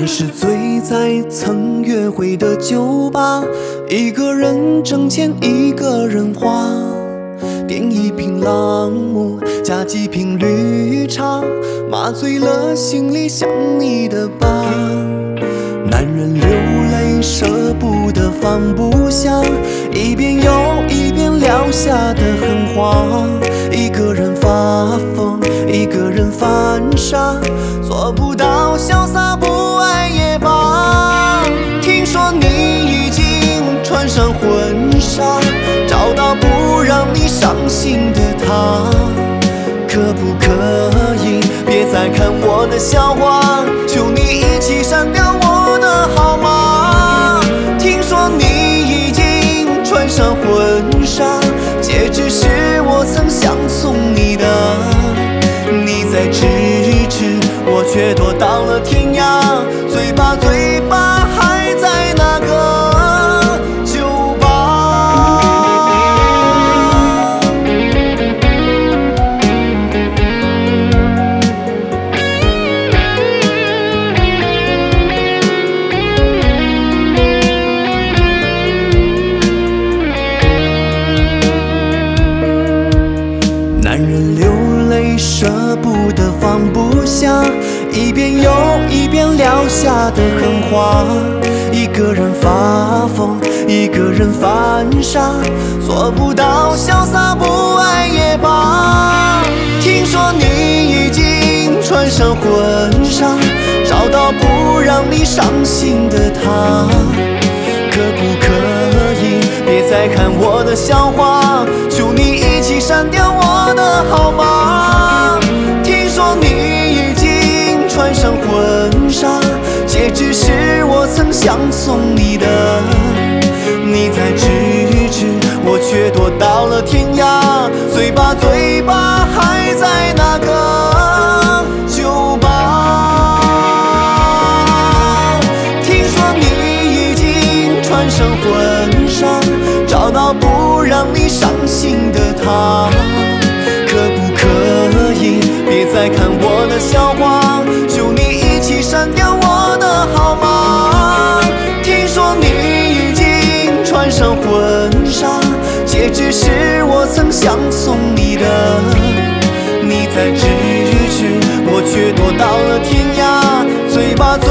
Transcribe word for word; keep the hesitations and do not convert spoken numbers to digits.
是醉在曾约会的酒吧，一个人挣钱一个人花，点一瓶朗姆加几瓶绿茶，麻醉了心里想你的疤。男人流泪舍不得放不下，一遍又一遍撂下的狠话，一个人发疯一个人犯傻，做不到潇洒不爱也罢。听说你已经穿上婚纱，找到不让你伤心的他，可不可以别再看我的笑话，求你一起删掉我的号码。听说你已经穿上婚纱，戒指是我曾想送你的，你在咫尺，我却躲到了天涯，嘴巴嘴巴还在那个酒吧。男人流泪舍不得放不下，一遍又一遍撂下的狠话，一个人发疯一个人犯傻，做不到潇洒不爱也罢。听说你已经穿上婚纱，找到不让你伤心的他，可不可以别再看我的笑话，求你一起删掉我的号码。听说你已经穿上婚纱，戒指是我曾想送你的，你在咫尺，我却躲到了天涯，嘴巴嘴巴还在那个酒吧。听说你已经穿上婚纱，找到不让你伤心的他，可不可以别再看我的笑话，求你一起删掉我的号码。听说你已经穿上婚纱，戒指是我曾想送你的，你在咫尺，我却躲到了天涯，嘴巴